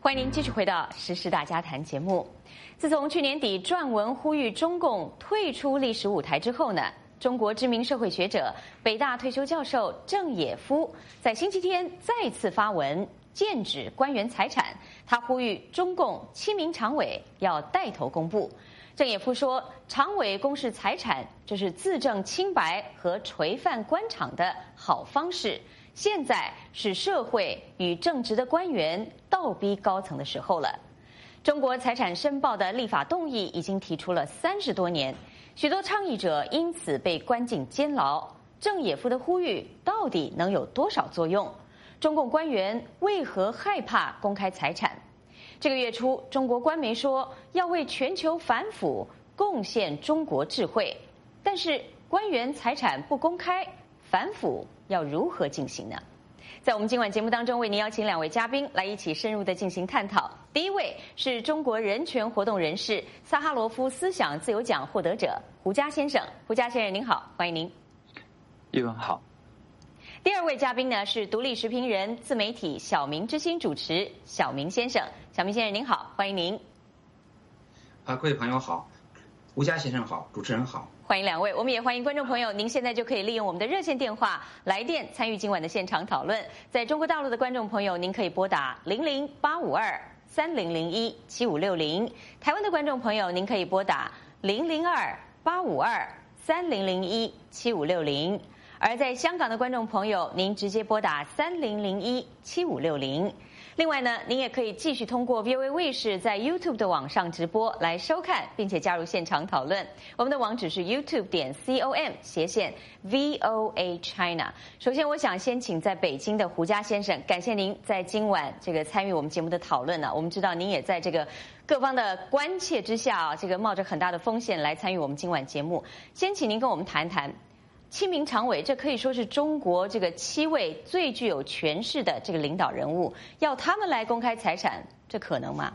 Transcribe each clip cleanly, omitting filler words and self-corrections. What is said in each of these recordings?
欢迎您继续回到《时事大家谈》节目。自从去年底撰文呼吁中共退出历史舞台之后呢，中国知名社会学者、北大退休教授郑也夫在星期天再次发文剑指官员财产，他呼吁中共7名常委要带头公布。郑也夫说，常委公示财产，这是自证清白和垂范官场的好方式。现在是社会与正直的官员倒逼高层的时候了。中国财产申报的立法动议已经提出了30多年，许多倡议者因此被关进监牢。郑也夫的呼吁到底能有多少作用？中共官员为何害怕公开财产？这个月初，中国官媒说要为全球反腐贡献中国智慧，但是官员财产不公开，反腐要如何进行呢？在我们今晚节目当中，为您邀请2位嘉宾来一起深入的进行探讨。第一位是中国人权活动人士、萨哈罗夫思想自由奖获得者胡佳先生。胡佳先生您好，欢迎您。 玉文好。 第二位嘉宾呢是独立时评人、自媒体小明之星主持小明先生。小明先生您好，欢迎您。 各位朋友好，胡佳先生好，主持人好。 欢迎2位，我们也欢迎观众朋友，您现在就可以利用我们的热线电话来电参与今晚的现场讨论。在中国大陆的观众朋友，您可以拨打0085230017560；台湾的观众朋友，您可以拨打002-852-30017560；而在香港的观众朋友，您直接拨打30017560。另外呢，您也可以继续通过 VOA 卫视在 YouTube 的网上直播来收看，并且加入现场讨论。我们的网址是 youtube.com/VOA China。首先，我想先请在北京的胡佳先生，感谢您在今晚这个参与我们节目的讨论呢。我们知道您也在这个各方的关切之下这个冒着很大的风险来参与我们今晚节目。先请您跟我们谈谈。7名常委，这可以说是中国这个7位最具有权势的这个领导人物，要他们来公开财产，这可能吗？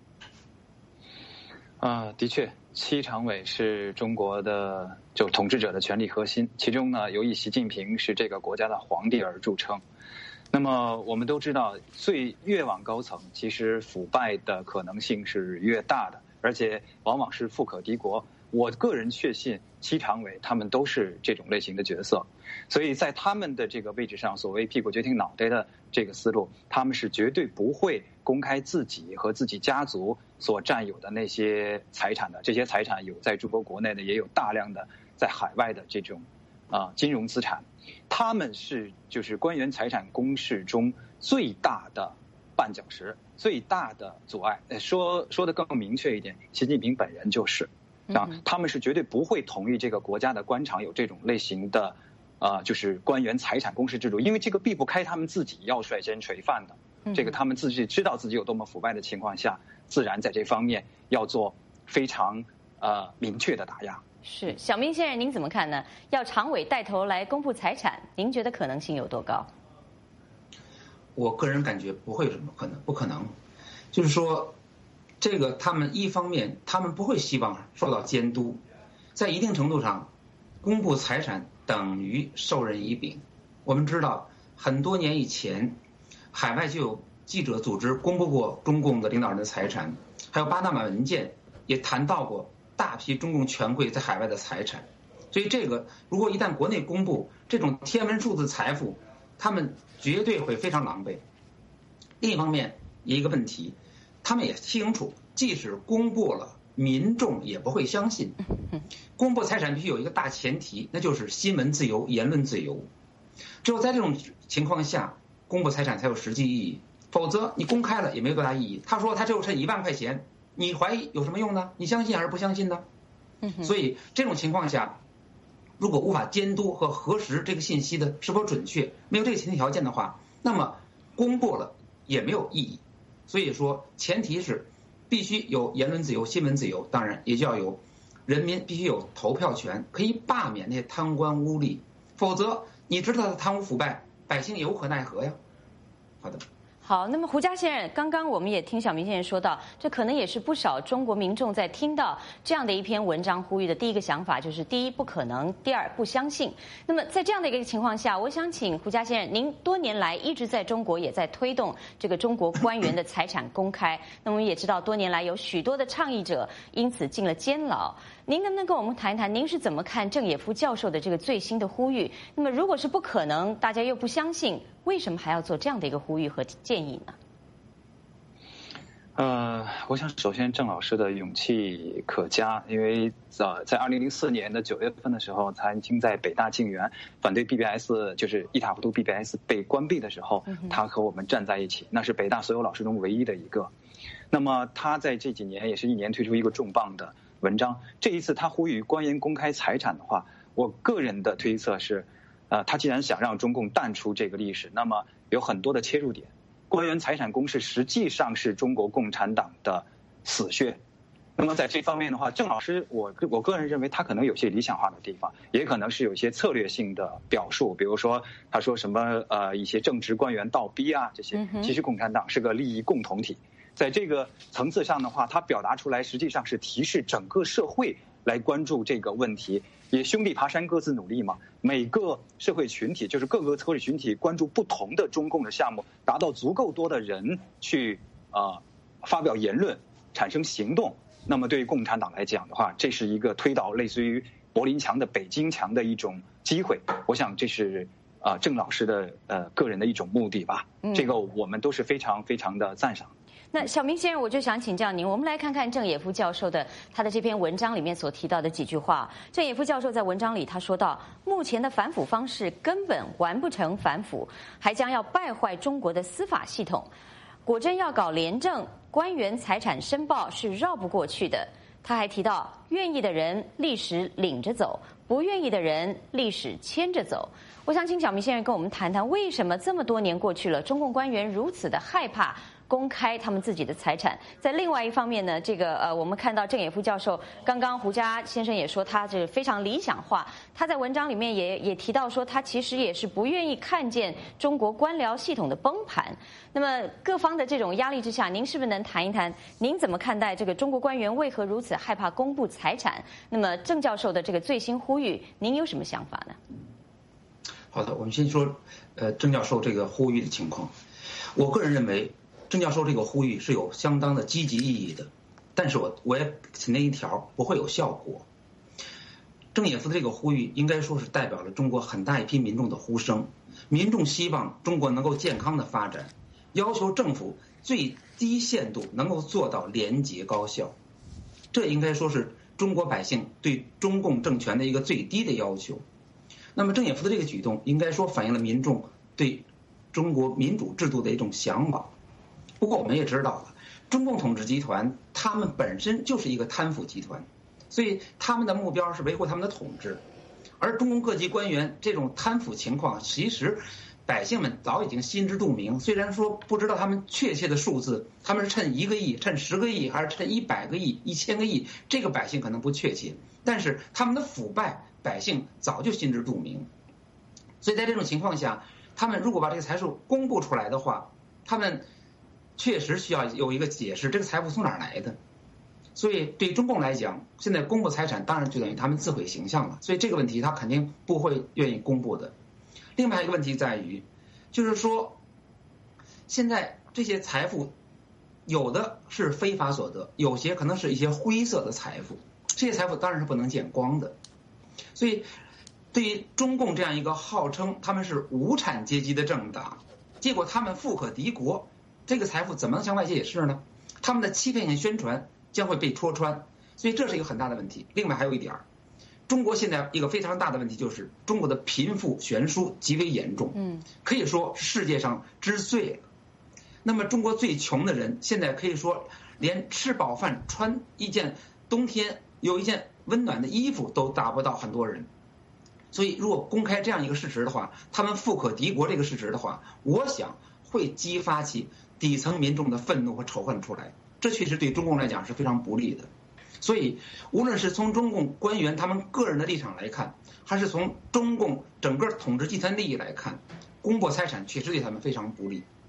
的确，7常委是中国的统治者的权力核心，其中呢，由以习近平是这个国家的皇帝而著称。那么我们都知道，越往高层，其实腐败的可能性是越大的，而且往往是富可敌国。我个人确信7常委他们都是这种类型的角色，所以在他们的这个位置上，所谓屁股决定脑袋的这个思路，他们是绝对不会公开自己和自己家族所占有的那些财产的。这些财产有在中国国内的，也有大量的在海外的这种金融资产。他们是就是官员财产公示中最大的绊脚石，最大的阻碍。说的更明确一点，习近平本人就是。他们是绝对不会同意这个国家的官场有这种类型的，就是官员财产公示制度，因为这个避不开他们自己要率先垂范的。这个他们自己知道自己有多么腐败的情况下，自然在这方面要做非常明确的打压。 是，小明先生您怎么看呢？要常委带头来公布财产，您觉得可能性有多高？ 我个人感觉不会有什么不可能，就是说。这个他们一方面，他们不会希望受到监督，在一定程度上，公布财产等于授人以柄。我们知道，很多年以前，海外就有记者组织公布过中共的领导人的财产，还有巴拿马文件也谈到过大批中共权贵在海外的财产。所以这个如果一旦国内公布这种天文数字财富，他们绝对会非常狼狈。另一方面，一个问题。他们也清楚，即使公布了，民众也不会相信。公布财产必须有一个大前提，那就是新闻自由、言论自由。只有在这种情况下，公布财产才有实际意义。否则，你公开了也没有多大意义。他说他只有1万块钱，你怀疑有什么用呢？你相信还是不相信呢？所以这种情况下，如果无法监督和核实这个信息的是否准确，没有这个前提条件的话，那么公布了也没有意义。所以说，前提是必须有言论自由、新闻自由，当然也就要有人民必须有投票权，可以罢免那些贪官污吏，否则你知道他贪污腐败，百姓也无可奈何呀。 好，那么胡佳先生，刚刚我们也听小明先生说到，这可能也是不少中国民众在听到这样的一篇文章呼吁的第一个想法，就是第一不可能，第二不相信。那么在这样的一个情况下，我想请胡佳先生，您多年来一直在中国也在推动这个中国官员的财产公开，那么我们也知道多年来有许多的倡议者因此进了监牢。您能不能跟我们谈一谈，您是怎么看郑也夫教授的这个最新的呼吁？那么如果是不可能，大家又不相信，为什么还要做这样的一个呼吁和建议呢？ 我想首先郑老师的勇气可嘉，因为在2004年的9月份的时候，曾经在北大静园反对 BBS， 就是一塌糊涂 BBS 被关闭的时候，他和我们站在一起，那是北大所有老师中唯一的一个。那么他在这几年也是一年推出一个重磅的文章，这一次他呼吁官员公开财产的话，我个人的推测是，他既然想让中共淡出这个历史，那么有很多的切入点。官员财产公示实际上是中国共产党的死穴。那么在这方面的话，郑老师我个人认为他可能有些理想化的地方，也可能是有一些策略性的表述，比如说他说什么一些正职官员倒逼啊这些，其实共产党是个利益共同体。在这个层次上的话，他表达出来实际上是提示整个社会来关注这个问题，也兄弟爬山各自努力嘛。每个社会群体，就是各个社会群体关注不同的中共的项目，达到足够多的人去发表言论，产生行动。那么对于共产党来讲的话，这是一个推倒类似于柏林墙的北京墙的一种机会。我想这是郑老师的个人的一种目的吧。这个我们都是非常非常的赞赏。 那小明先生，我就想请教您，我们来看看郑也夫教授的他的这篇文章里面所提到的几句话。郑也夫教授在文章里他说到，目前的反腐方式根本完不成反腐，还将要败坏中国的司法系统。果真要搞廉政，官员财产申报是绕不过去的。他还提到，愿意的人历史领着走，不愿意的人历史牵着走。我想请小明先生跟我们谈谈，为什么这么多年过去了，中共官员如此的害怕公开他们自己的财产？在另外一方面呢，我们看到郑也夫教授，刚刚胡佳先生也说他是非常理想化，他在文章里面也提到说，他其实也是不愿意看见中国官僚系统的崩盘。那么各方的这种压力之下，您是不是能谈一谈，您怎么看待这个中国官员为何如此害怕公布财产？那么郑教授的这个最新呼吁，您有什么想法呢？ 好的，我们先说郑教授这个呼吁的情况。我个人认为郑教授这个呼吁是有相当的积极意义的，但是我也提那一条不会有效果。郑也夫的这个呼吁应该说是代表了中国很大一批民众的呼声，民众希望中国能够健康的发展，要求政府最低限度能够做到廉洁高效，这应该说是中国百姓对中共政权的一个最低的要求。那么郑也夫的这个举动应该说反映了民众对中国民主制度的一种向往。不过我们也知道了，中共统治集团他们本身就是一个贪腐集团，所以他们的目标是维护他们的统治。而中共各级官员这种贪腐情况，其实百姓们早已经心知肚明。虽然说不知道他们确切的数字，他们是趁1个亿、趁10个亿，还是趁100个亿、1000个亿，这个百姓可能不确切，但是他们的腐败，百姓早就心知肚明。所以在这种情况下，他们如果把这个财富公布出来的话，他们确实需要有一个解释，这个财富从哪儿来的。所以对中共来讲，现在公布财产当然就等于他们自毁形象了，所以这个问题他肯定不会愿意公布的。另外一个问题在于，就是说现在这些财富有的是非法所得，有些可能是一些灰色的财富，这些财富当然是不能见光的。所以对于中共这样一个号称他们是无产阶级的政党，结果他们富可敌国，这个财富怎么能向外界解释呢？他们的欺骗性宣传将会被戳穿，所以这是一个很大的问题。另外还有一点，中国现在一个非常大的问题就是中国的贫富悬殊极为严重，可以说世界上之最了。那么中国最穷的人现在可以说连吃饱饭穿一件冬天有一件温暖的衣服都达不到很多人。所以如果公开这样一个事实的话，他们富可敌国这个事实的话，我想会激发起底层民众的愤怒和仇恨出来，这确实对中共来讲是非常不利的。所以无论是从中共官员他们个人的立场来看，还是从中共整个统治集团利益来看，公布财产确实对他们非常不利。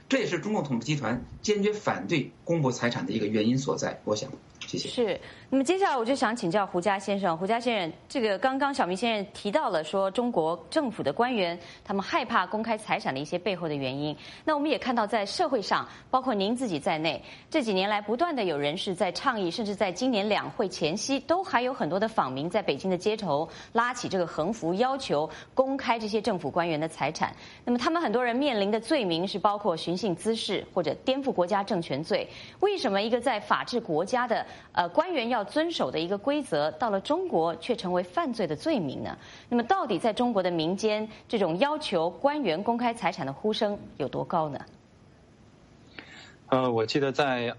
这也是中共统治集团坚决反对公布财产的一个原因所在。我想，谢谢。 是。那么接下来我就想请教胡佳先生，胡佳先生，这个刚刚小明先生提到了说中国政府的官员他们害怕公开财产的一些背后的原因。那我们也看到在社会上，包括您自己在内，这几年来不断的有人士在倡议，甚至在今年两会前夕，都还有很多的访民在北京的街头拉起这个横幅，要求公开这些政府官员的财产。那么他们很多人面临的罪名是包括寻衅滋事或者颠覆国家政权罪。为什么一个在法治国家的官员要遵守的一个规则，到了中国却成为犯罪的罪名呢？那么到底在中国的民间，这种要求官员公开财产的呼声有多高呢？ 我记得在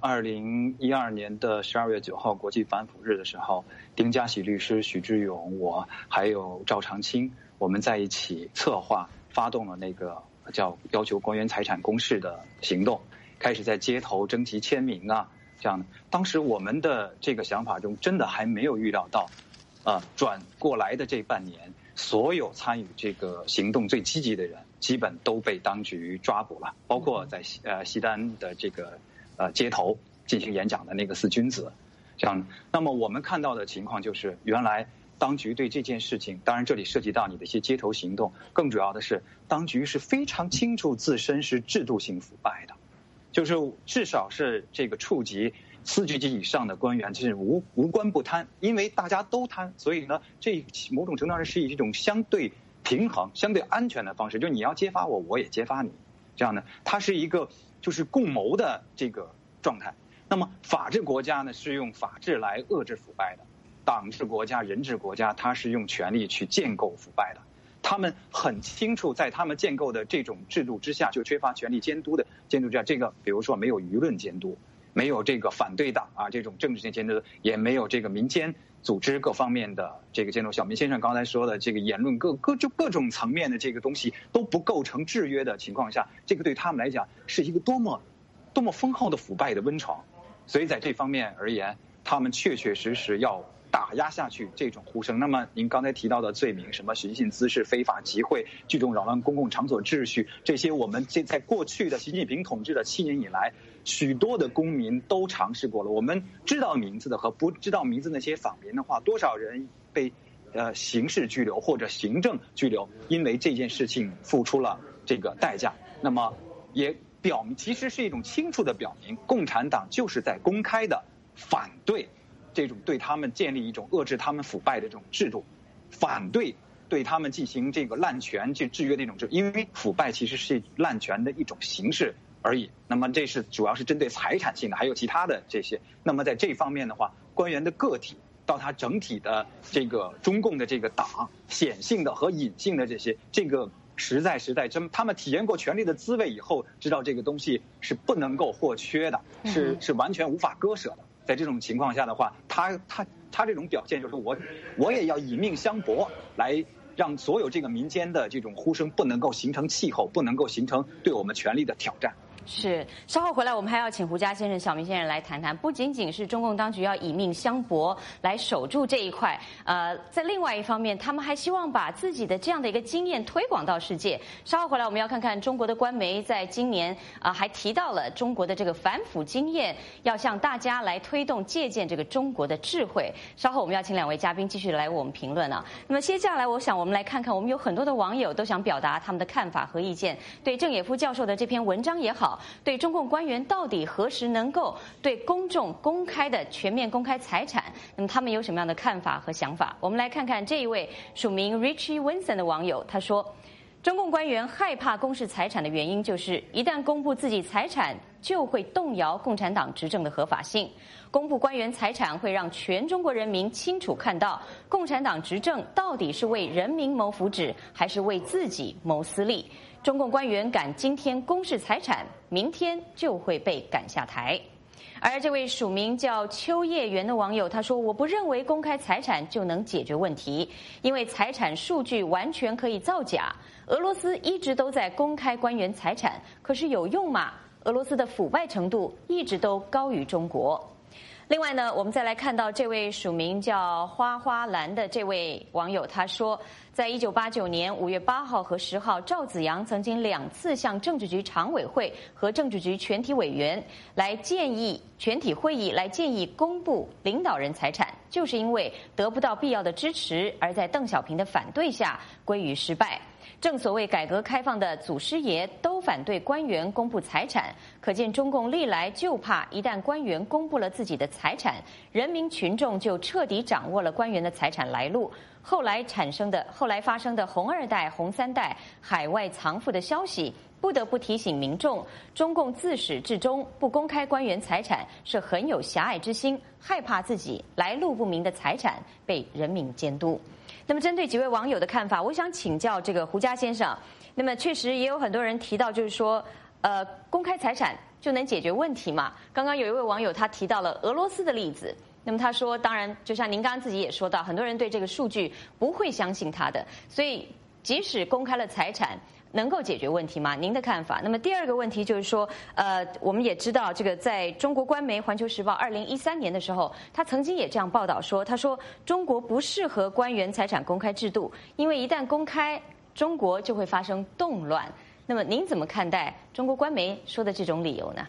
2012年的12月9号国际反腐日的时候，丁家喜律师、许志勇、我还有赵长青，我们在一起策划发动了那个叫要求官员财产公示的行动，开始在街头征集签名啊，这样的。当时我们的这个想法中，真的还没有预料到，转过来的这半年，所有参与这个行动最积极的人，基本都被当局抓捕了，包括在西单的这个街头进行演讲的那个四君子，这样。那么我们看到的情况就是，原来当局对这件事情，当然这里涉及到你的一些街头行动，更主要的是，当局是非常清楚自身是制度性腐败的，就是至少是这个处级4局级以上的官员，就是无官不贪，因为大家都贪，所以呢，这某种程度上是以一种相对平衡、相对安全的方式，就是你要揭发我，我也揭发你，这样的，它是一个就是共谋的这个状态。那么法治国家呢，是用法治来遏制腐败的。党治国家、人治国家，它是用权力去建构腐败的。他们很清楚，在他们建构的这种制度之下，就缺乏权力监督的监督之下，这个比如说没有舆论监督，没有这个反对党啊这种政治性监督，也没有这个民间组织各方面的这个监督。小明先生刚才说的这个言论各种层面的这个东西都不构成制约的情况下，这个对他们来讲是一个多么丰厚的腐败的温床。所以在这方面而言，他们确实要打压下去这种呼声。那么您刚才提到的罪名，什么寻衅滋事、非法集会、聚众扰乱公共场所秩序，这些我们在过去的习近平统治的7年以来，许多的公民都尝试过了。我们知道名字的和不知道名字那些访民的话，多少人被刑事拘留或者行政拘留，因为这件事情付出了这个代价。那么也表明，其实是一种清楚的表明，共产党就是在公开的反对这种对他们建立一种遏制他们腐败的这种制度，反对对他们进行这个滥权去制约的一种制度，因为腐败其实是滥权的一种形式而已。那么这是主要是针对财产性的，还有其他的这些。那么在这方面的话，官员的个体到他整体的这个中共的这个党显性的和隐性的这个实在真，他们体验过权力的滋味以后，知道这个东西是不能够或缺的，是完全无法割舍的。在这种情况下的话，他这种表现就是我也要以命相搏，来让所有这个民间的这种呼声不能够形成气候，不能够形成对我们权力的挑战。 是，稍后回来我们还要请胡佳先生、小明先生来谈谈，不仅仅是中共当局要以命相搏来守住这一块，在另外一方面，他们还希望把自己的这样的一个经验推广到世界。稍后回来我们要看看中国的官媒在今年还提到了中国的这个反腐经验，要向大家来推动借鉴这个中国的智慧。稍后我们要请2位嘉宾继续来为我们评论啊。那么接下来我想我们来看看，我们有很多的网友都想表达他们的看法和意见，对郑也夫教授的这篇文章也好，对中共官员到底何时能够对公众公开的全面公开财产，那么他们有什么样的看法和想法？我们来看看这一位署名 Richie Winson 的网友，他说，中共官员害怕公示财产的原因就是一旦公布自己财产，就会动摇共产党执政的合法性。公布官员财产会让全中国人民清楚看到共产党执政到底是为人民谋福祉，还是为自己谋私利。中共官员敢今天公示财产，明天就会被赶下台。而这位署名叫秋叶原的网友他说，我不认为公开财产就能解决问题，因为财产数据完全可以造假。俄罗斯一直都在公开官员财产，可是有用吗？俄罗斯的腐败程度一直都高于中国。 另外呢，我们再来看到这位署名叫花花蓝的这位网友，他说，在1989年5月8号和10号，赵紫阳曾经2次向政治局常委会和政治局全体委员来建议全体会议来建议公布领导人财产，就是因为得不到必要的支持，而在邓小平的反对下归于失败。正所谓改革开放的祖师爷都反对官员公布财产，可见中共历来就怕一旦官员公布了自己的财产，人民群众就彻底掌握了官员的财产来路。后来发生的红2代、红3代海外藏富的消息，不得不提醒民众，中共自始至终不公开官员财产是很有狭隘之心，害怕自己来路不明的财产被人民监督。那么针对几位网友的看法，我想请教这个胡佳先生。那么确实也有很多人提到，就是说，公开财产就能解决问题嘛？刚刚有一位网友他提到了俄罗斯的例子，那么他说，当然就像您刚刚自己也说到，很多人对这个数据不会相信他的，所以即使公开了财产，能够解决问题吗？您的看法？那么第二个问题就是说，我们也知道，这个在中国官媒《环球时报》2013年的时候，他曾经也这样报道说，他说中国不适合官员财产公开制度，因为一旦公开，中国就会发生动乱。那么您怎么看待中国官媒说的这种理由呢？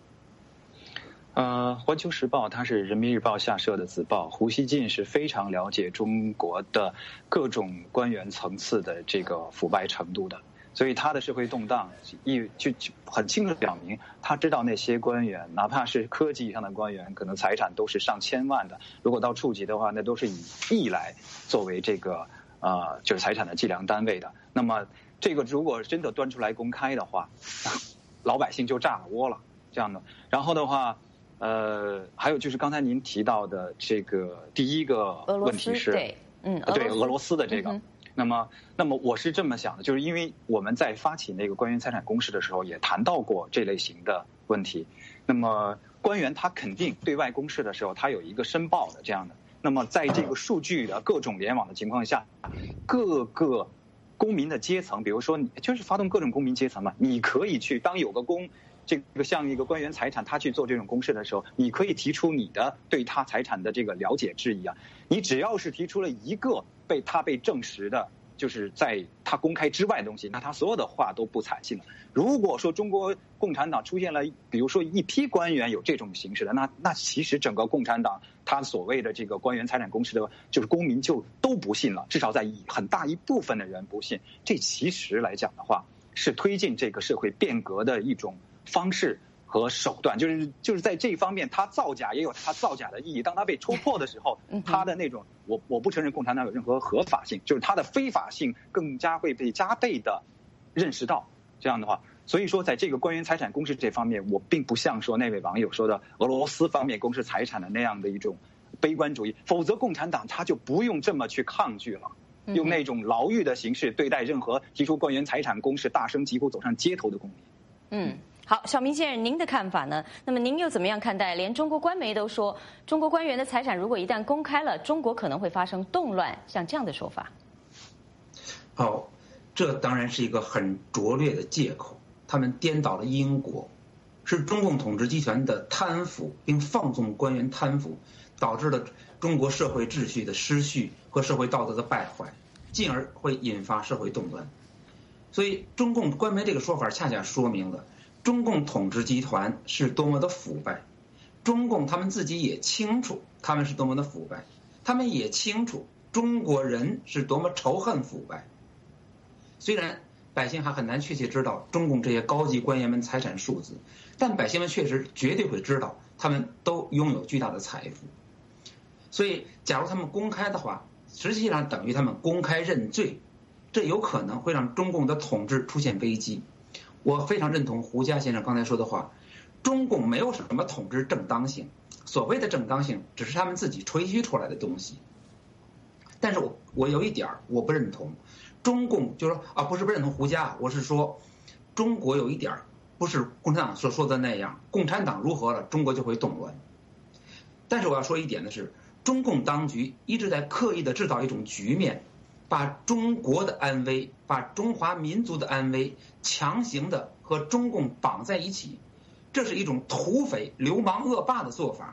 环球时报它是人民日报下设的子报，胡锡进是非常了解中国的各种官员层次的这个腐败程度的。所以他的社会动荡就很清楚地表明，他知道那些官员，哪怕是科级以上的官员，可能财产都是上千万的。如果到处级的话，那都是以亿来作为这个就是财产的计量单位的。那么这个如果真的端出来公开的话，老百姓就炸了窝了这样的。然后的话，还有就是刚才您提到的这个第一个问题是，对俄罗斯的这个。那么我是这么想的，就是因为我们在发起那个官员财产公示的时候，也谈到过这类型的问题。那么官员他肯定对外公示的时候，他有一个申报的这样的。那么在这个数据的各种联网的情况下，各个公民的阶层，比如说你就是发动各种公民阶层嘛，你可以去当有个这个像一个官员财产，他去做这种公示的时候，你可以提出你的对他财产的这个了解质疑啊。你只要是提出了一个被证实的，就是在他公开之外的东西，那他所有的话都不采信了。如果说中国共产党出现了，比如说一批官员有这种形式的，那其实整个共产党他所谓的这个官员财产公示的，就是公民就都不信了，至少在很大一部分的人不信。这其实来讲的话，是推进这个社会变革的一种方式和手段，就是在这一方面，他造假也有他造假的意义。当他被戳破的时候，他的那种我不承认共产党有任何合法性，就是他的非法性更加会被加倍的认识到。这样的话，所以说在这个官员财产公示这方面，我并不像说那位网友说的俄罗斯方面公示财产的那样的一种悲观主义，否则共产党他就不用这么去抗拒了，用那种牢狱的形式对待任何提出官员财产公示大声疾呼走上街头的公民。 好，小明先生，您的看法呢？那么您又怎么样看待连中国官媒都说中国官员的财产如果一旦公开了，中国可能会发生动乱，像这样的说法？ 这当然是一个很拙劣的借口，他们颠倒了因果，是中共统治集团的贪腐并放纵官员贪腐，导致了中国社会秩序的失序和社会道德的败坏，进而会引发社会动乱。所以中共官媒这个说法恰恰说明了中共统治集团是多么的腐败，中共他们自己也清楚他们是多么的腐败，他们也清楚中国人是多么仇恨腐败。虽然百姓还很难确切知道中共这些高级官员们财产数字，但百姓们确实绝对会知道他们都拥有巨大的财富。所以假如他们公开的话，实际上等于他们公开认罪，这有可能会让中共的统治出现危机。我非常认同胡佳先生刚才说的话，中共没有什么统治正当性，所谓的正当性只是他们自己吹嘘出来的东西。但是我有一点我不认同，中共就是说不是不认同胡佳，我是说中国有一点不是共产党所说的那样，共产党如何了，中国就会动乱。但是我要说一点的是，中共当局一直在刻意的制造一种局面，把中国的安危，把中华民族的安危强行的和中共绑在一起，这是一种土匪流氓恶霸的做法，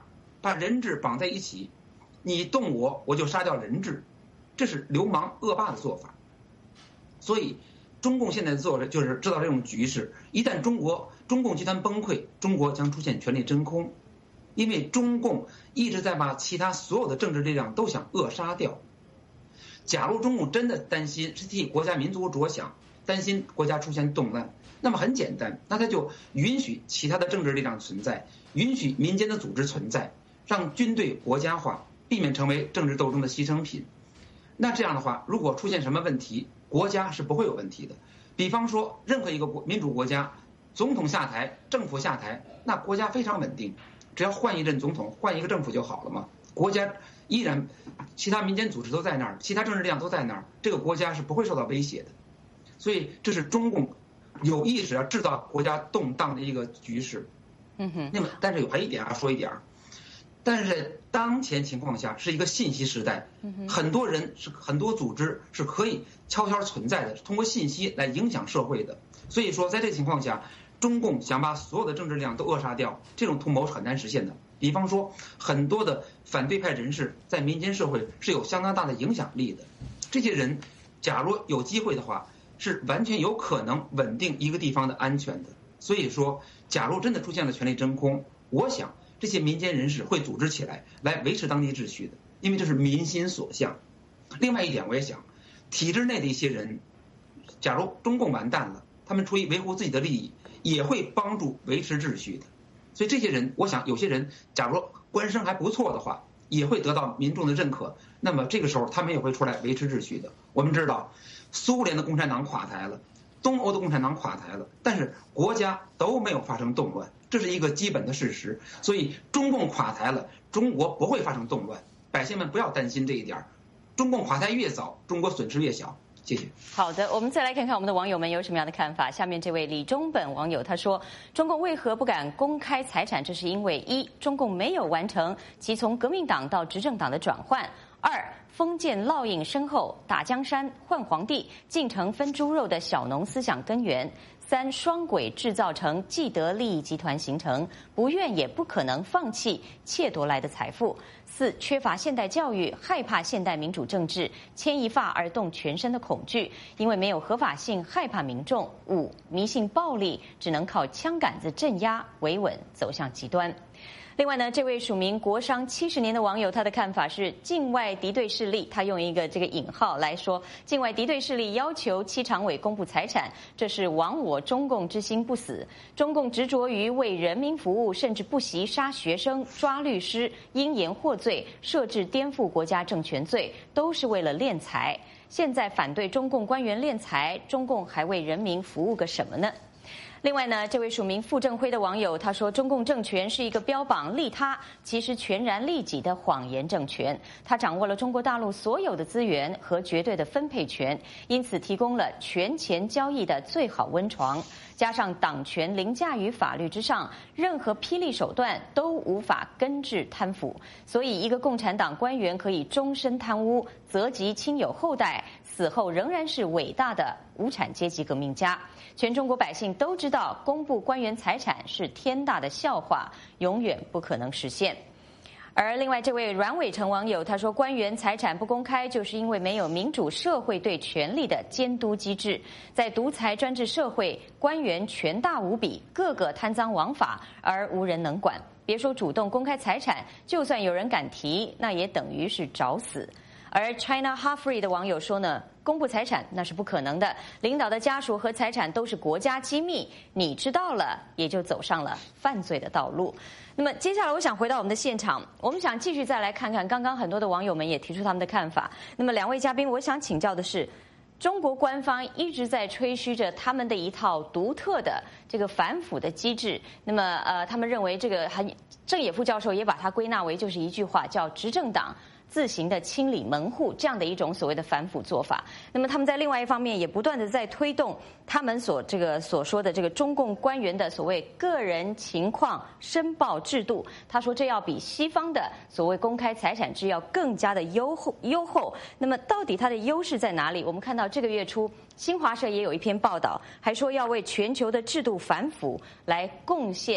把人质绑在一起，你动我，我就杀掉人质，这是流氓恶霸的做法。所以，中共现在做的就是制造这种局势。一旦中共集团崩溃，中国将出现权力真空，因为中共一直在把其他所有的政治力量都想扼杀掉。假如中共真的担心是替国家民族着想，担心国家出现动乱，那么很简单，那他就允许其他的政治力量存在，允许民间的组织存在，让军队国家化，避免成为政治斗争的牺牲品。那这样的话，如果出现什么问题，国家是不会有问题的。比方说，任何一个民主国家，总统下台，政府下台，那国家非常稳定，只要换一任总统，换一个政府就好了嘛。国家依然，其他民间组织都在那儿，其他政治力量都在那儿，这个国家是不会受到威胁的。所以，这是中共有意识要制造国家动荡的一个局势。那么，但是还有一点说一点，但是当前情况下是一个信息时代，很多人很多组织是可以悄悄存在的，通过信息来影响社会的。所以说，在这个情况下，中共想把所有的政治力量都扼杀掉，这种图谋是很难实现的。比方说，很多的反对派人士在民间社会是有相当大的影响力的，这些人假如有机会的话，是完全有可能稳定一个地方的安全的。所以说，假如真的出现了权力真空，我想这些民间人士会组织起来来维持当地秩序的，因为这是民心所向。另外一点，我也想，体制内的一些人，假如中共完蛋了，他们出于维护自己的利益，也会帮助维持秩序的。所以这些人，我想有些人，假如官声还不错的话，也会得到民众的认可。那么这个时候，他们也会出来维持秩序的。我们知道，苏联的共产党垮台了，东欧的共产党垮台了，但是国家都没有发生动乱，这是一个基本的事实。所以中共垮台了，中国不会发生动乱，百姓们不要担心这一点。中共垮台越早，中国损失越小。谢谢。 好的，我们再来看看我们的网友们有什么样的看法。下面这位李中本网友他说，中共为何不敢公开财产？这是因为一，中共没有完成其从革命党到执政党的转换；二，封建烙印深厚，打江山换皇帝，进城分猪肉的小农思想根源；三，双轨制造成既得利益集团形成，不愿也不可能放弃窃夺来的财富；四，缺乏现代教育，害怕现代民主政治，牵一发而动全身的恐惧，因为没有合法性，害怕民众；五，迷信暴力，只能靠枪杆子镇压，维稳走向极端。另外呢，这位署名国商70年的网友，他的看法是境外敌对势力，他用一个这个引号来说，境外敌对势力要求七常委公布财产，这是亡我中共之心不死。中共执着于为人民服务，甚至不惜杀学生、抓律师、因言获罪、设置颠覆国家政权罪，都是为了敛财。现在反对中共官员敛财，中共还为人民服务个什么呢？另外呢，这位署名傅正辉的网友他说，中共政权是一个标榜利他，其实全然利己的谎言政权。他掌握了中国大陆所有的资源和绝对的分配权，因此提供了权钱交易的最好温床。加上党权凌驾于法律之上，任何霹雳手段都无法根治贪腐。所以，一个共产党官员可以终身贪污，泽及亲友后代，死后仍然是伟大的无产阶级革命家。全中国百姓都知道，公布官员财产是天大的笑话，永远不可能实现。而另外这位阮伟成网友他说，官员财产不公开，就是因为没有民主社会对权力的监督机制。在独裁专制社会，官员权大无比，个个贪赃枉法，而无人能管。别说主动公开财产，就算有人敢提，那也等于是找死。而 China Halfree 的网友说呢，公布财产那是不可能的，领导的家属和财产都是国家机密，你知道了也就走上了犯罪的道路。那么接下来我想回到我们的现场，我们想继续再来看看刚刚很多的网友们也提出他们的看法。那么两位嘉宾，我想请教的是，中国官方一直在吹嘘着他们的一套独特的这个反腐的机制。那么他们认为这个郑也夫教授也把它归纳为就是一句话，叫执政党自行的清理门户，这样的一种所谓的反腐做法。那么他们在另外一方面也不断的在推动他们所说的这个中共官员的所谓个人情况申报制度。他说这要比西方的所谓公开财产制要更加的优厚。那么到底它的优势在哪里？我们看到这个月初新华社也有一篇报道，还说要为全球的制度反腐来贡献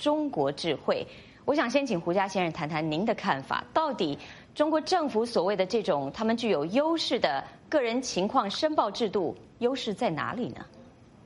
中国智慧。我想先请胡佳先生谈谈您的看法，到底中国政府所谓的这种他们具有优势的个人情况申报制度，优势在哪里呢？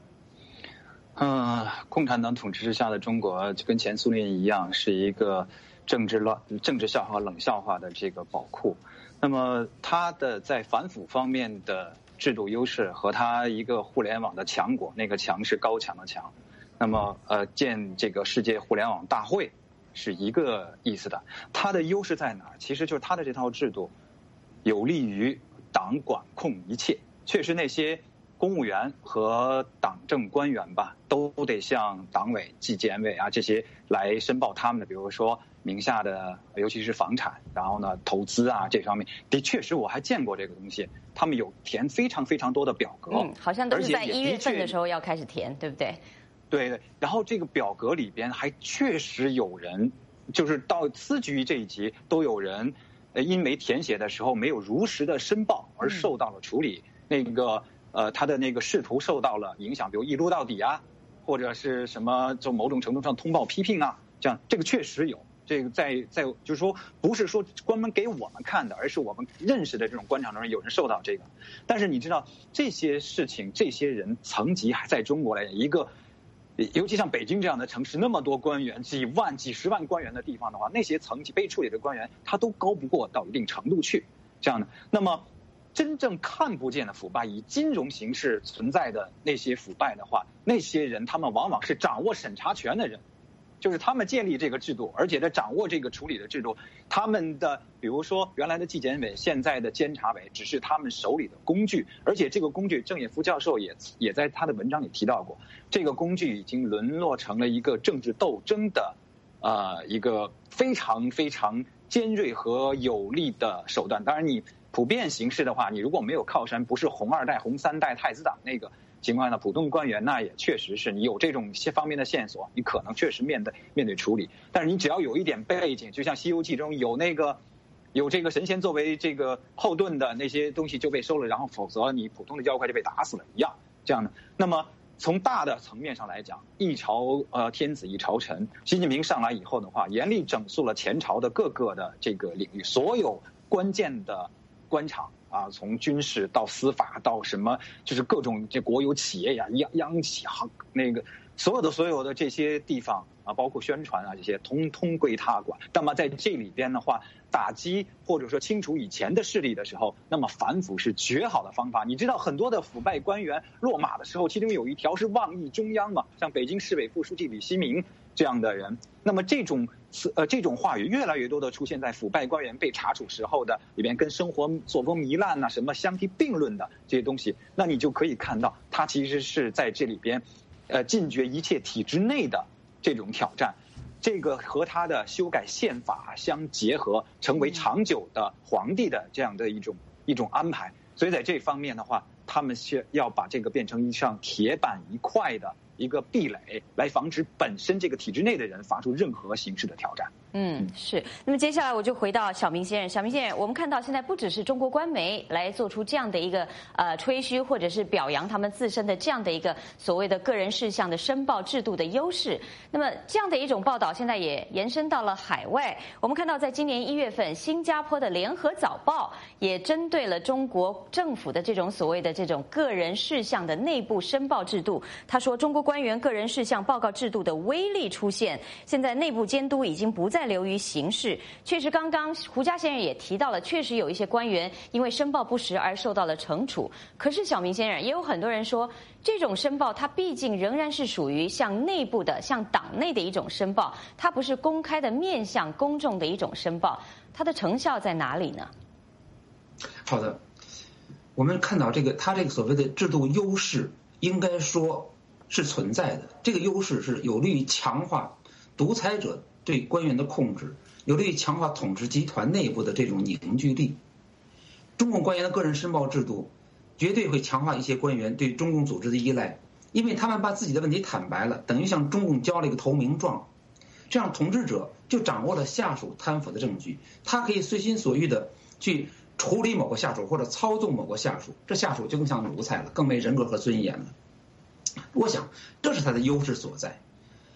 共产党统治之下的中国就跟前苏联一样，是一个政治笑话、冷笑话的这个宝库。那么它的在反腐方面的制度优势和它一个互联网的强国，那个强是高墙的强。那么建这个世界互联网大会是一个意思的。它的优势在哪儿？其实就是它的这套制度有利于党管控一切。确实那些公务员和党政官员吧，都得向党委、纪检委啊这些来申报他们的，比如说名下的，尤其是房产，然后呢投资啊这方面，确实我还见过这个东西，他们有填非常非常多的表格， 好像都是在1月份的时候要开始填，对不对？ 对，然后这个表格里边还确实有人，就是到司局这一级都有人，因为填写的时候没有如实的申报而受到了处理，那个他的那个仕途受到了影响，比如一撸到底啊，或者是什么就某种程度上通报批评啊，这样这个确实有。这个在就是说不是说专门给我们看的，而是我们认识的这种官场中人有人受到这个。但是你知道这些事情，这些人层级还在中国来讲一个。尤其像北京这样的城市，那么多官员，几万、几十万官员的地方的话，那些层级被处理的官员，他都高不过到一定程度去，这样的。那么，真正看不见的腐败，以金融形式存在的那些腐败的话，那些人他们往往是掌握审查权的人，就是他们建立这个制度，而且在掌握这个处理的制度，他们的比如说原来的纪检委，现在的监察委，只是他们手里的工具，而且这个工具，郑也夫教授也在他的文章里提到过。这个工具已经沦落成了一个政治斗争的，一个非常非常尖锐和有力的手段。当然，你普遍形式的话，你如果没有靠山，不是红二代、红三代太子党那个情况下，普通官员那也确实是你有这种些方面的线索，你可能确实面对处理。但是你只要有一点背景，就像《西游记》中有这个神仙作为这个后盾的那些东西就被收了，然后否则你普通的妖怪就被打死了一样这样的。那么从大的层面上来讲，一朝天子一朝臣，习近平上来以后的话，严厉整肃了前朝的各个的这个领域，所有关键的官场啊，从军事到司法到什么，就是各种这国有企业呀、央企那个所有的这些地方啊，包括宣传啊这些，通通归他管。那么在这里边的话，打击或者说清除以前的势力的时候，那么反腐是绝好的方法。你知道很多的腐败官员落马的时候，其中有一条是妄议中央嘛，像北京市委副书记李希民这样的人。那么这种话语越来越多的出现在腐败官员被查处时候的里边，跟生活作风糜烂啊什么相提并论的这些东西，那你就可以看到，他其实是在这里边，禁绝一切体制内的这种挑战。这个和他的修改宪法相结合，成为长久的皇帝的这样的一种安排。所以在这方面的话，他们是要把这个变成一上铁板一块的一个壁垒，来防止本身这个体制内的人发出任何形式的挑战。 是。那么接下来我就回到小明先生。小明先生，我们看到现在不只是中国官媒来做出这样的一个吹嘘或者是表扬他们自身的这样的一个所谓的个人事项的申报制度的优势，那么这样的一种报道现在也延伸到了海外。我们看到在今年1月份，新加坡的联合早报也针对了中国政府的这种所谓的这种个人事项的内部申报制度，他说中国官员个人事项报告制度的威力出现，现在内部监督已经不再流于形式。确实刚刚胡佳先生也提到了，确实有一些官员因为申报不实而受到了惩处。可是小明先生，也有很多人说，这种申报它毕竟仍然是属于向内部的、向党内的一种申报，它不是公开的面向公众的一种申报，它的成效在哪里呢？ 好的，我们看到它这个所谓的制度优势，应该说是存在的。这个优势是有利于强化独裁者对官员的控制，有利于强化统治集团内部的这种凝聚力。中共官员的个人申报制度绝对会强化一些官员对中共组织的依赖，因为他们把自己的问题坦白了，等于向中共交了一个投名状。这样统治者就掌握了下属贪腐的证据，他可以随心所欲的去处理某个下属或者操纵某个下属，这下属就更像奴才了，更没人格和尊严了。我想这是他的优势所在。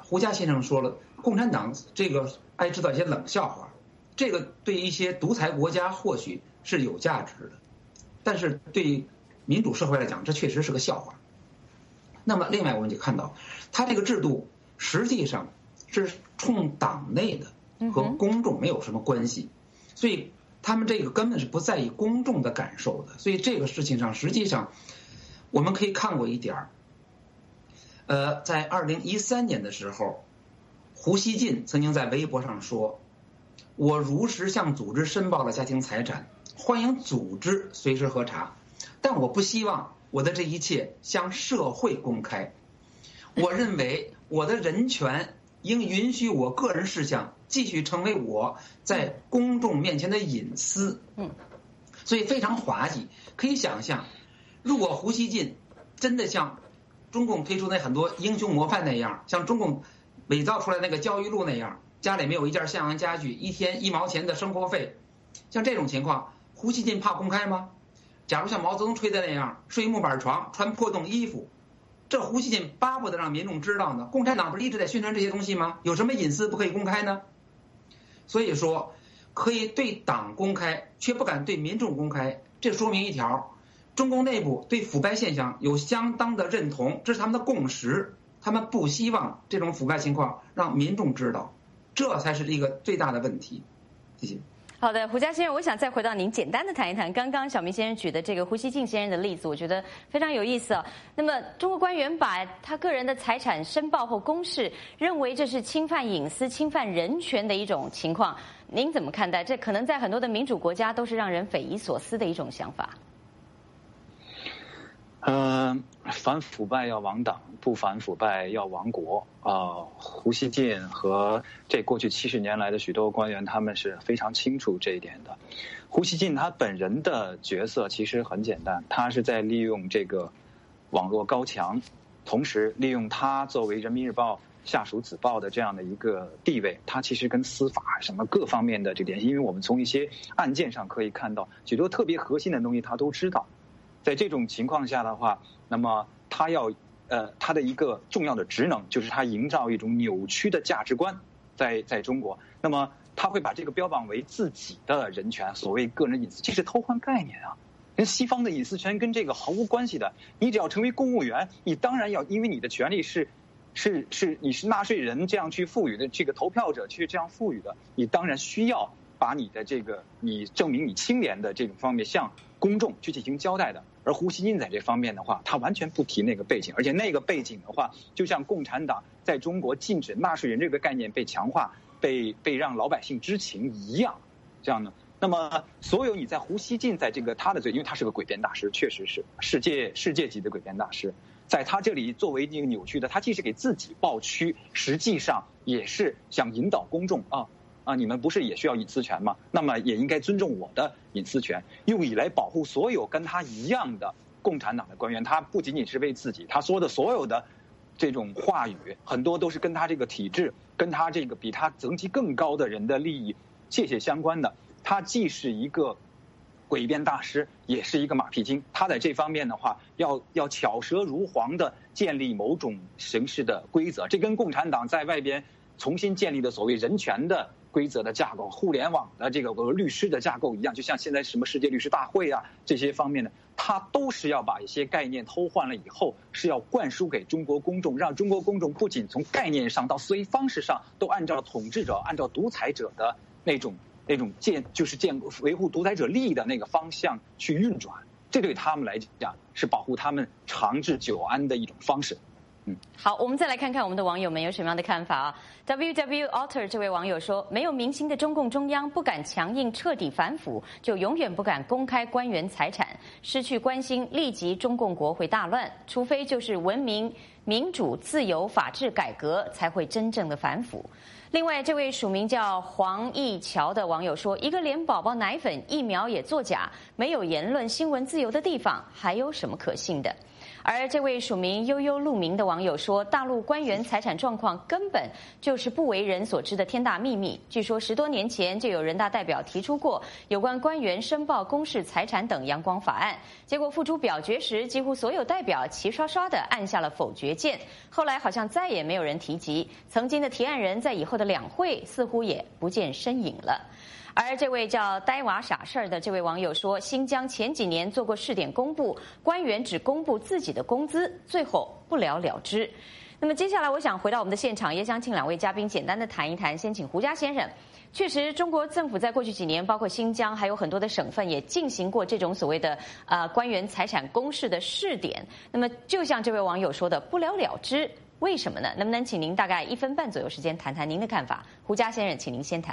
胡佳先生说了，共产党这个爱制造一些冷笑话，这个对一些独裁国家或许是有价值的，但是对民主社会来讲，这确实是个笑话。那么另外我们就看到，他这个制度实际上是冲党内的，和公众没有什么关系，所以他们这个根本是不在意公众的感受的。所以这个事情上，实际上我们可以看过一点儿。在2013年的时候，胡锡进曾经在微博上说：“我如实向组织申报了家庭财产，欢迎组织随时核查，但我不希望我的这一切向社会公开。我认为我的人权应允许我个人事项继续成为我在公众面前的隐私。”所以非常滑稽。可以想象，如果胡锡进真的像中共推出那很多英雄模范那样，像中共伪造出来那个焦裕禄那样，家里没有一件像样家具，一天1毛钱的生活费，像这种情况，胡锡进怕公开吗？假如像毛泽东吹的那样，睡木板床，穿破洞衣服，这胡锡进巴不得让民众知道呢。共产党不是一直在宣传这些东西吗？有什么隐私不可以公开呢？所以说，可以对党公开，却不敢对民众公开，这说明一条。中共内部对腐败现象有相当的认同，这是他们的共识，他们不希望这种腐败情况让民众知道，这才是一个最大的问题。谢谢。 好的，胡佳先生，我想再回到您简单的谈一谈刚刚小明先生举的这个胡锡进先生的例子，我觉得非常有意思啊。那么中国官员把他个人的财产申报后公示，认为这是侵犯隐私、侵犯人权的一种情况，您怎么看待？这可能在很多的民主国家都是让人匪夷所思的一种想法。 反腐败要亡党，不反腐败要亡国。胡锡进和这过去70年来的许多官员，他们是非常清楚这一点的。胡锡进他本人的角色其实很简单，他是在利用这个网络高墙，同时利用他作为人民日报下属子报的这样的一个地位，他其实跟司法什么各方面的这联系，因为我们从一些案件上可以看到许多特别核心的东西他都知道。在这种情况下的话，那么他要他的一个重要的职能就是他营造一种扭曲的价值观在中国。那么他会把这个标榜为自己的人权，所谓个人隐私，这是偷换概念啊！跟西方的隐私权跟这个毫无关系的。你只要成为公务员，你当然要，因为你的权利是你是纳税人这样去赋予的，这个投票者去这样赋予的，你当然需要把你的这个你证明你清廉的这种方面向公众去进行交代的。而胡锡进在这方面的话，他完全不提那个背景，而且那个背景的话，就像共产党在中国禁止纳税人这个概念被强化，被让老百姓知情一样，这样的。那么，所有你在胡锡进在这个他的因为他是个诡辩大师，确实是世界级的诡辩大师，在他这里作为一个扭曲的，他既是给自己抱屈，实际上也是想引导公众你们不是也需要隐私权吗？那么也应该尊重我的隐私权，用以来保护所有跟他一样的共产党的官员。他不仅仅是为自己，他说的所有的这种话语，很多都是跟他这个体制，跟他这个比他层级更高的人的利益切切相关的。他既是一个诡辩大师，也是一个马屁精。他在这方面的话，要巧舌如簧的建立某种形式的规则，这跟共产党在外边重新建立的所谓人权的规则的架构、互联网的这个律师的架构一样，就像现在什么世界律师大会啊这些方面的，他都是要把一些概念偷换了以后，是要灌输给中国公众，让中国公众不仅从概念上到思维方式上都按照统治者、按照独裁者的那种维护独裁者利益的那个方向去运转，这对他们来讲是保护他们长治久安的一种方式。 好，我们再来看看我们的网友们有什么样的看法啊。WW Alter 这位网友说，没有明星的中共中央不敢强硬彻底反腐，就永远不敢公开官员财产，失去关心，立即中共国会大乱，除非就是文明、民主、自由、法治改革，才会真正的反腐。另外，这位署名叫黄义桥的网友说，一个连宝宝奶粉、疫苗也作假，没有言论新闻自由的地方，还有什么可信的？ 而这位署名悠悠鹿鸣的网友说，大陆官员财产状况根本就是不为人所知的天大秘密。据说10多年前就有人大代表提出过有关官员申报公示财产等阳光法案，结果付诸表决时，几乎所有代表齐刷刷地按下了否决键。后来好像再也没有人提及，曾经的提案人在以后的两会似乎也不见身影了。而这位叫呆娃傻事儿的这位网友说，新疆前几年做过试点公布，官员只公布自己的工资，最后不了了之。那么接下来我想回到我们的现场，也想请2位嘉宾简单的谈一谈。先请胡佳先生。确实，中国政府在过去几年，包括新疆，还有很多的省份也进行过这种所谓的官员财产公示的试点。那么就像这位网友说的，不了了之，为什么呢？能不能请您大概1分半左右时间谈谈您的看法？胡佳先生，请您先谈。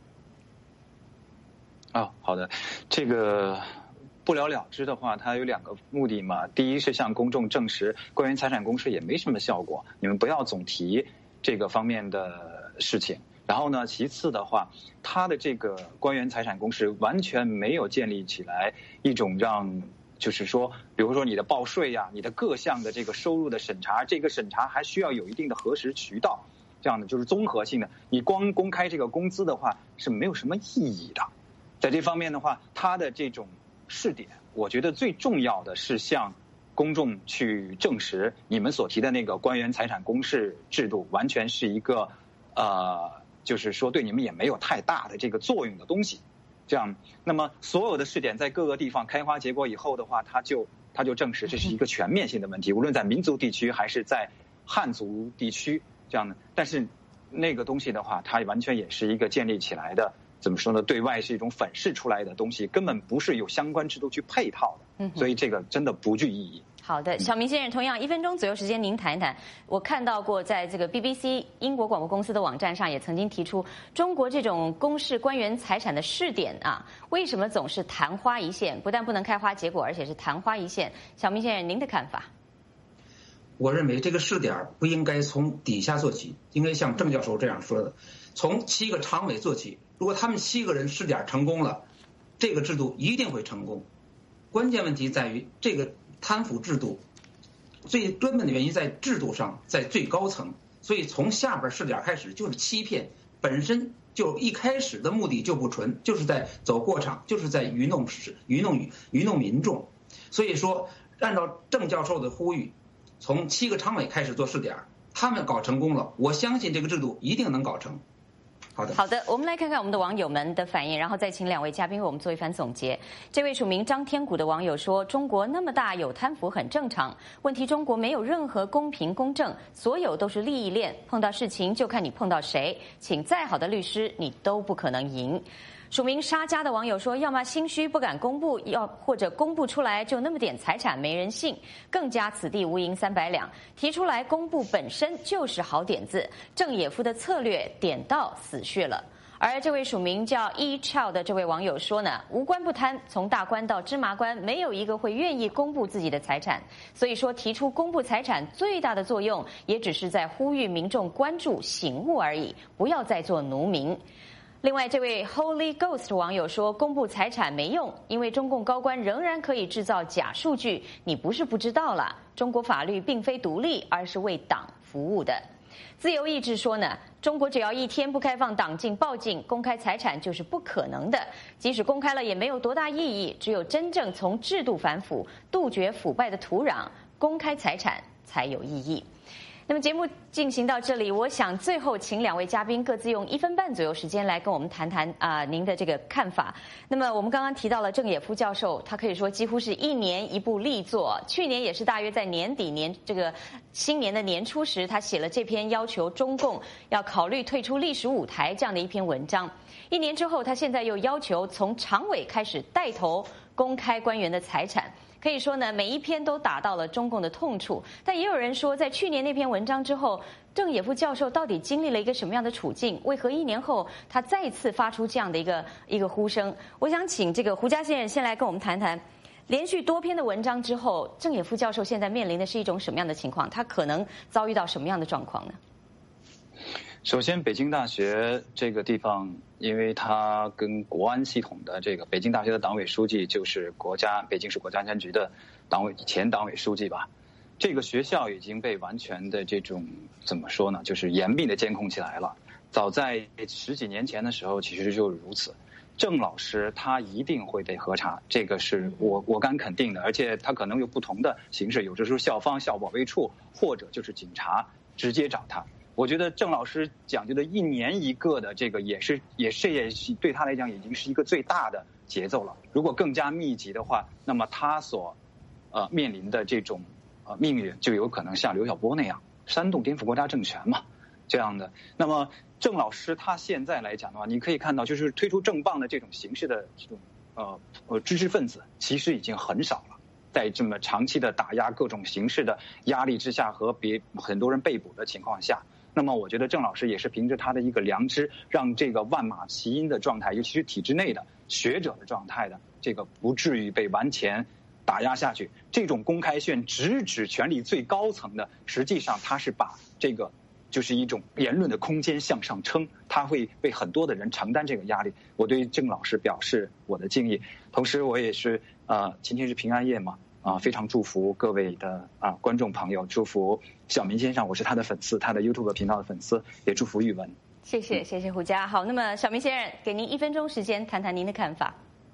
好的，这个不了了之的话，它有2个目的嘛。第一是向公众证实官员财产公示也没什么效果，你们不要总提这个方面的事情。然后呢，其次的话，它的这个官员财产公示完全没有建立起来一种让，就是说，比如说你的报税呀，你的各项的这个收入的审查，这个审查还需要有一定的核实渠道，这样的就是综合性的。你光公开这个工资的话是没有什么意义的。在这方面的话，它的这种试点，我觉得最重要的是向公众去证实你们所提的那个官员财产公示制度完全是一个就是说对你们也没有太大的这个作用的东西。这样，那么所有的试点在各个地方开花结果以后的话，它就证实这是一个全面性的问题，无论在民族地区还是在汉族地区这样的。但是那个东西的话，它完全也是一个建立起来的。怎么说呢？对外是一种粉饰出来的东西，根本不是有相关制度去配套的，所以这个真的不具意义。 好的，小明先生，同样1分钟左右时间，您谈一谈。我看到过，在这个 BBC 英国广播公司的网站上也曾经提出，中国这种公示官员财产的试点啊，为什么总是昙花一现？不但不能开花结果，而且是昙花一现。小明先生，您的看法？ 我认为这个试点不应该从底下做起，应该像郑教授这样说的，从7个常委做起。如果他们7个人试点成功了，这个制度一定会成功。关键问题在于这个贪腐制度，最根本的原因在制度上，在最高层。所以从下边试点开始就是欺骗，本身就一开始的目的就不纯，就是在走过场，就是在愚弄民众。所以说，按照郑教授的呼吁，从7个常委开始做试点，他们搞成功了，我相信这个制度一定能搞成。 好的，我们来看看我们的网友们的反应，然后再请2位嘉宾为我们做一番总结。这位署名张天谷的网友说，中国那么大，有贪腐很正常，问题中国没有任何公平公正，所有都是利益链，碰到事情就看你碰到谁，请再好的律师你都不可能赢。署名沙家的网友说，要么心虚不敢公布，或者公布出来就那么点财产没人信，更加此地无银300两，提出来公布本身就是好点子，郑也夫的策略点到死穴了。而这位署名叫 Child 的这位网友说呢，无官不贪，从大官到芝麻官，没有一个会愿意公布自己的财产，所以说提出公布财产最大的作用，也只是在呼吁民众关注醒悟而已，不要再做奴民。另外，这位 Holy Ghost 网友说，公布财产没用，因为中共高官仍然可以制造假数据，你不是不知道啦，中国法律并非独立，而是为党服务的。自由意志说呢，中国只要1天不开放党禁报禁，公开财产就是不可能的，即使公开了也没有多大意义，只有真正从制度反腐，杜绝腐败的土壤，公开财产才有意义。那么节目进行到这里，我想最后请2位嘉宾各自用1分半左右时间来跟我们谈谈您的这个看法。那么我们刚刚提到了郑也夫教授，他可以说几乎是1年1部力作，去年也是大约在年底这个新年的年初时，他写了这篇要求中共要考虑退出历史舞台这样的一篇文章。1年之后，他现在又要求从常委开始带头公开官员的财产。可以说呢，每一篇都打到了中共的痛处。但也有人说，在去年那篇文章之后，郑也夫教授到底经历了一个什么样的处境？为何1年后他再次发出这样的一个呼声？我想请这个胡佳先生先来跟我们谈谈，连续多篇的文章之后，郑也夫教授现在面临的是一种什么样的情况？他可能遭遇到什么样的状况呢？ 首先，北京大学这个地方，因为它跟国安系统的这个北京大学的党委书记就是北京市国家安全局的前党委书记吧。 这个学校已经被完全的这种怎么说呢，就是严密的监控起来了。早在10几年前的时候，其实就是如此。郑老师他一定会被核查，这个是我敢肯定的，而且他可能有不同的形式，有的时候校方、校保卫处或者就是警察直接找他。我觉得郑老师讲究的1年1个的这个也是对他来讲已经是一个最大的节奏了。如果更加密集的话，那么他所面临的这种命运就有可能像刘晓波那样煽动颠覆国家政权嘛这样的。那么郑老师他现在来讲的话，你可以看到就是推出正棒的这种形式的这种知识分子其实已经很少了。在这么长期的打压各种形式的压力之下和很多人被捕的情况下，那么我觉得郑老师也是凭着他的一个良知，让这个万马齐喑的状态，尤其是体制内的学者的状态的这个不至于被完全打压下去。这种公开卷直指权力最高层的，实际上他是把这个就是一种言论的空间向上撑，他会被很多的人承担这个压力。我对郑老师表示我的敬意，同时我也是今天是平安夜嘛。非常祝福各位的观众朋友，祝福小明先生，我是他的粉丝，他的 YouTube 频道的粉丝，也祝福玉文。 谢谢胡佳。好，那么小明先生，给您1分钟时间谈谈您的看法。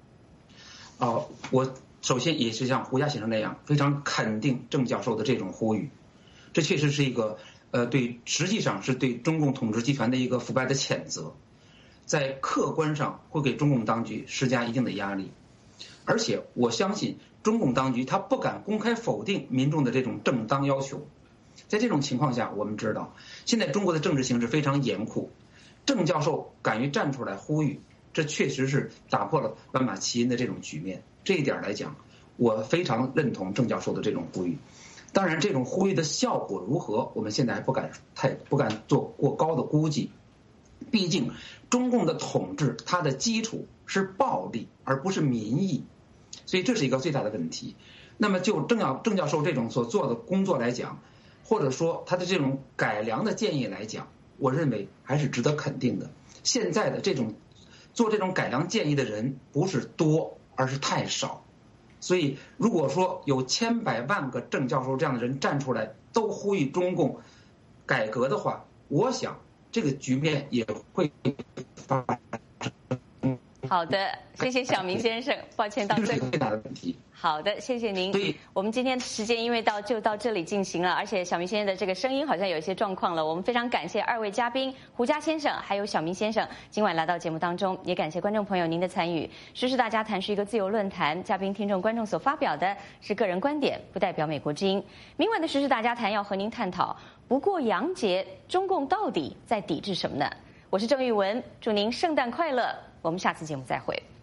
我首先也是像胡佳先生那样，非常肯定郑教授的这种呼吁，这确实是一个实际上是对中共统治集团的一个腐败的谴责，在客观上会给中共当局施加一定的压力，而且我相信中共当局他不敢公开否定民众的这种正当要求。在这种情况下，我们知道现在中国的政治形势非常严酷，郑教授敢于站出来呼吁，这确实是打破了万马齐喑的这种局面。这一点来讲，我非常认同郑教授的这种呼吁。当然，这种呼吁的效果如何，我们现在还不敢做过高的估计。毕竟，中共的统治它的基础是暴力，而不是民意，所以这是一个最大的问题。那么，就郑教授这种所做的工作来讲，或者说他的这种改良的建议来讲，我认为还是值得肯定的。现在的做这种改良建议的人不是多，而是太少。所以，如果说有千百万个郑教授这样的人站出来，都呼吁中共改革的话，我想这个局面也会发生。 好的，谢谢小明先生，抱歉到最后。 最大的问题。 好的，谢谢您。我们今天的时间因为就到这里进行了，而且小明先生的这个声音好像有一些状况了。我们非常感谢2位嘉宾胡佳先生还有小明先生今晚来到节目当中，也感谢观众朋友您的参与。时事大家谈是一个自由论坛，嘉宾、听众、观众所发表的是个人观点，不代表美国之音。明晚的时事大家谈要和您探讨，不过洋节，中共到底在抵制什么呢？我是郑玉文，祝您圣诞快乐，我们下次节目再会。